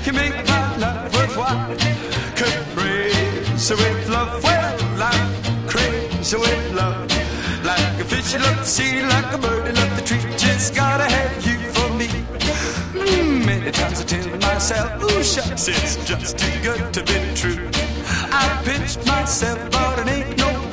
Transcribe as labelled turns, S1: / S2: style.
S1: can make my life worthwhile. Crazy with love, well, I'm crazy with love. Like a fish, you love the sea, like a bird, you love the tree. Just gotta have you for me. Many times I tell myself, ooh, shucks, it's just too good to be true. I pinched myself, but it ain't no